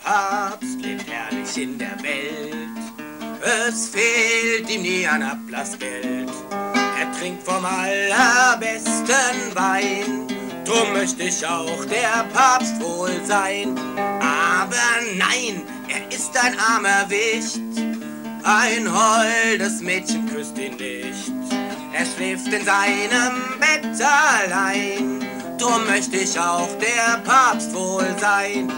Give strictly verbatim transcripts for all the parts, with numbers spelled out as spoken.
Papst lebt herrlich in der Welt. Es fehlt ihm nie an Ablassgeld. Er trinkt vom allerbesten Wein. Drum möchte ich auch der Papst wohl sein. Aber nein, er ist ein armer Wicht. Ein holdes Mädchen küsst ihn nicht. Er schläft in seinem Bett allein. Drum möchte ich auch der Papst wohl sein.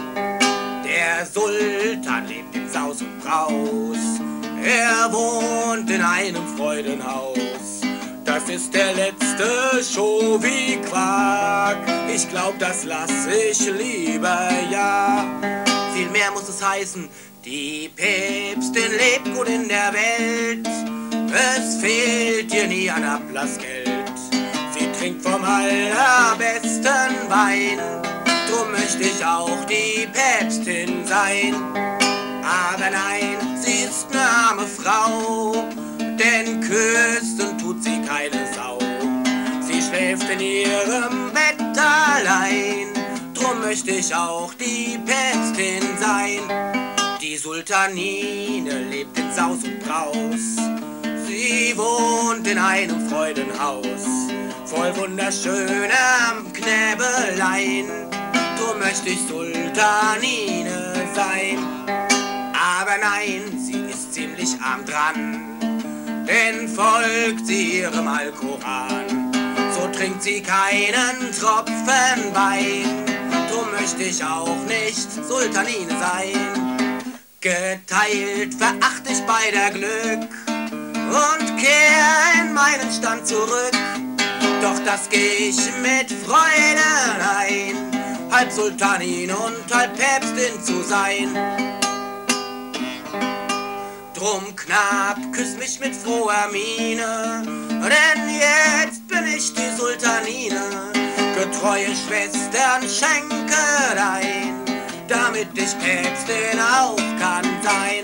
Der Sultan lebt in Saus und Braus. Er wohnt in einem Freudenhaus. Das ist der letzte Show wie Quark. Ich glaub, das lass ich lieber, ja. Viel mehr muss es heißen, die Päpstin lebt gut in der Welt. Es fehlt ihr nie an Ablassgeld. Sie trinkt vom allerbesten Wein. Drum möchte ich auch die Päpstin sein. Aber nein, sie ist eine arme Frau, denn küssen tut sie keine Sau. Sie schläft in ihrem Bett allein. Drum möchte ich auch die Päpstin sein. Die Sultanine lebt in Saus und Braus. Sie wohnt in einem Freudenhaus, voll wunderschönem Knäbelein. Drum möchte ich Sultanine sein. Aber nein, sie ist ziemlich arm dran, denn folgt sie ihrem Alkoran, so trinkt sie keinen Tropfen Wein. Drum möchte ich auch nicht Sultanine sein. Geteilt veracht ich beider Glück und kehr in meinen Stand zurück. Doch das geh ich mit Freude ein, halb Sultanin und halb Päpstin zu sein. Drum knapp, küss mich mit froher Miene, denn jetzt bin ich die Sultanine. Getreue Schwestern, schenket ein, damit ich Päpstin auch kann sein.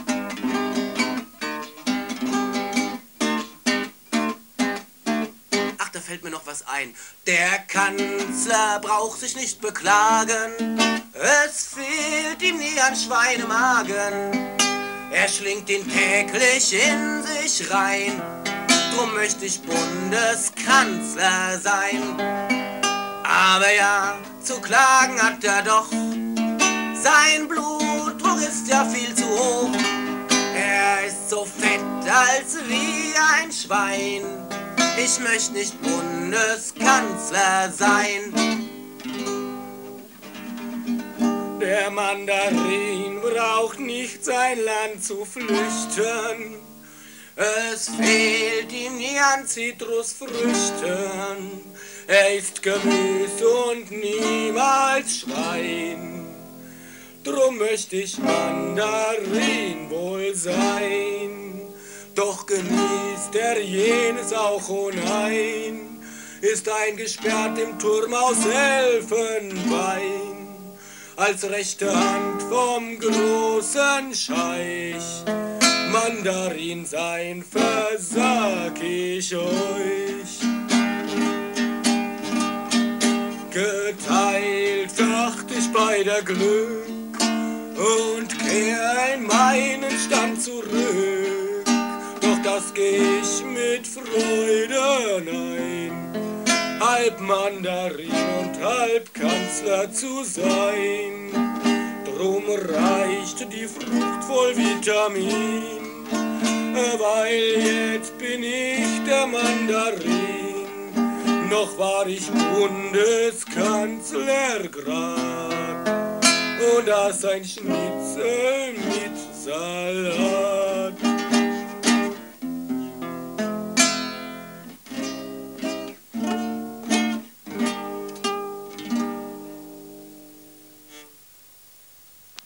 Ach, da fällt mir noch was ein. Der Kanzler braucht sich nicht beklagen, es fehlt ihm nie an Schweinemagen. Er schlingt ihn täglich in sich rein. Drum möchte ich Bundeskanzler sein. Aber ja, zu klagen hat er doch. Sein Blutdruck ist ja viel zu hoch. Er ist so fett als wie ein Schwein. Ich möchte nicht Bundeskanzler sein. Der Mandarin braucht nicht sein Land zu flüchten. Es fehlt ihm nie an Zitrusfrüchten. Er isst Gemüse und niemals Schwein. Drum möchte ich Mandarin wohl sein. Doch genießt er jenes auch, oh nein, ist eingesperrt im Turm aus Elfenbein. Als rechte Hand vom großen Scheich, Mandarin sein versag ich euch. Geteilt veracht ich beider Glück und kehr in meinen Stand zurück. Doch das geh ich mit Freude ein, halb Mandarin und halb Kanzler zu sein. Drum reicht die Frucht voll Vitamin, weil jetzt bin ich der Mandarin. Noch war ich Bundeskanzler grad und das ein Schnitzel mit Salat.